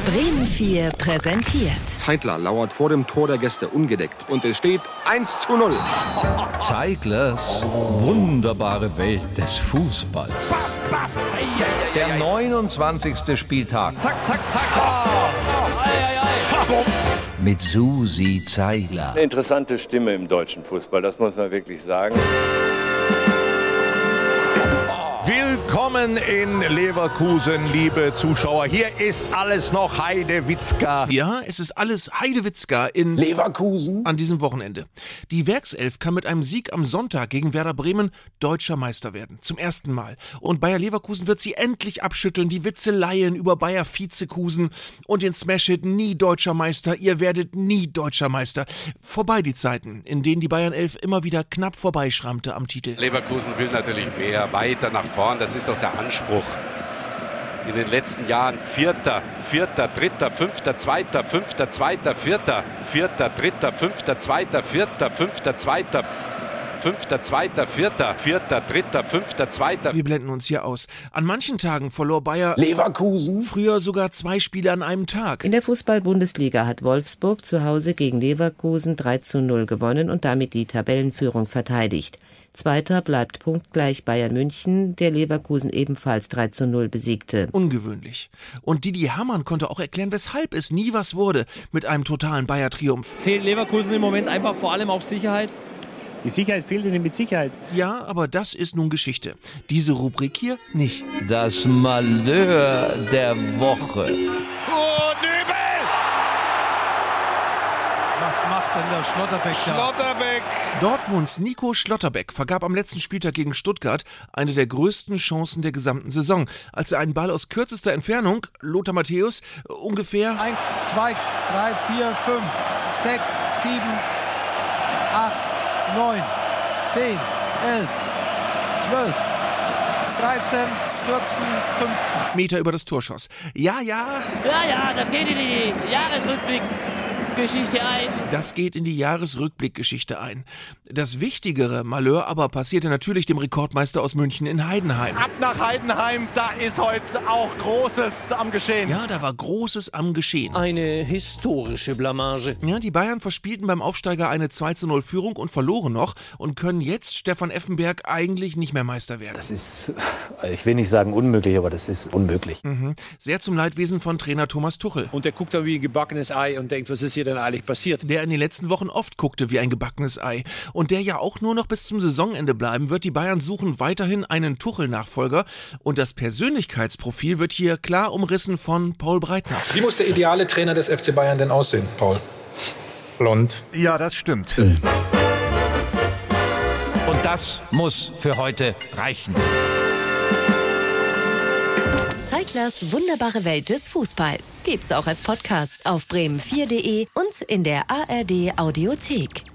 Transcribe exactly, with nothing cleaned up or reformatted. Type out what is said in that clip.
Bremen vier präsentiert. Zeitler lauert vor dem Tor der Gäste ungedeckt und es steht eins zu null. Zeitlers wunderbare Welt des Fußballs. Der neunundzwanzigste Spieltag. Zack, zack, zack. Oh, ei, ei, ei. Mit Susi Zeigler. Eine interessante Stimme im deutschen Fußball, das muss man wirklich sagen. Willkommen in Leverkusen, liebe Zuschauer. Hier ist alles noch Heidewitzka. Ja, es ist alles Heidewitzka in Leverkusen an diesem Wochenende. Die Werkself kann mit einem Sieg am Sonntag gegen Werder Bremen deutscher Meister werden. Zum ersten Mal. Und Bayer Leverkusen wird sie endlich abschütteln. Die Witzeleien über Bayer Vizekusen und den Smash-Hit nie deutscher Meister. Ihr werdet nie deutscher Meister. Vorbei die Zeiten, in denen die Bayern Elf immer wieder knapp vorbeischrammte am Titel. Leverkusen will natürlich mehr, weiter nach vorn. Das ist doch der Anspruch. In den letzten Jahren Vierter, Vierter, Dritter, Fünfter, Zweiter, Fünfter, Zweiter, Vierter, Vierter, Dritter, Fünfter, Zweiter, Vierter, Fünfter, Zweiter, Fünfter, Zweiter, Vierter, Vierter, Dritter, Fünfter, Zweiter. Wir blenden uns hier aus. An manchen Tagen verlor Bayer Leverkusen früher sogar zwei Spiele an einem Tag. In der Fußball-Bundesliga hat Wolfsburg zu Hause gegen Leverkusen drei zu null gewonnen und damit die Tabellenführung verteidigt. Zweiter bleibt punktgleich Bayern München, der Leverkusen ebenfalls drei zu null besiegte. Ungewöhnlich. Und Didi Hamann konnte auch erklären, weshalb es nie was wurde mit einem totalen Bayer-Triumph. Fehlt Leverkusen im Moment einfach vor allem auch Sicherheit? Die Sicherheit fehlt ihnen mit Sicherheit. Ja, aber das ist nun Geschichte. Diese Rubrik hier nicht. Das Malheur der Woche. Oh, Nübel! Was macht denn der Schlotterbeck da? Schlotterbeck! Dortmunds Nico Schlotterbeck vergab am letzten Spieltag gegen Stuttgart eine der größten Chancen der gesamten Saison, als er einen Ball aus kürzester Entfernung, Lothar Matthäus, ungefähr eins, zwei, drei, vier, fünf, sechs, sieben, acht, neun, zehn, elf, zwölf, dreizehn, vierzehn, fünfzehn Meter über das Tor schoss. Ja, ja. Ja, ja, das geht in die Jahresrückblick. Geschichte ein. Das geht in die Jahresrückblickgeschichte ein. Das wichtigere Malheur aber passierte natürlich dem Rekordmeister aus München in Heidenheim. Ab nach Heidenheim, da ist heute auch Großes am Geschehen. Ja, da war Großes am Geschehen. Eine historische Blamage. Ja, die Bayern verspielten beim Aufsteiger eine zwei zu null Führung und verloren noch und können jetzt, Stefan Effenberg, eigentlich nicht mehr Meister werden. Das ist, ich will nicht sagen unmöglich, aber das ist unmöglich. Mhm. Sehr zum Leidwesen von Trainer Thomas Tuchel. Und der guckt da wie ein gebackenes Ei und denkt, was ist hier denn eigentlich passiert? Der in den letzten Wochen oft guckte wie ein gebackenes Ei. Und der ja auch nur noch bis zum Saisonende bleiben wird. Die Bayern suchen weiterhin einen Tuchel-Nachfolger. Und das Persönlichkeitsprofil wird hier klar umrissen von Paul Breitner. Wie muss der ideale Trainer des F C Bayern denn aussehen, Paul? Blond. Ja, das stimmt. Und das muss für heute reichen. Zeitlers wunderbare Welt des Fußballs gibt's auch als Podcast auf bremen vier punkt de und in der A R D Audiothek.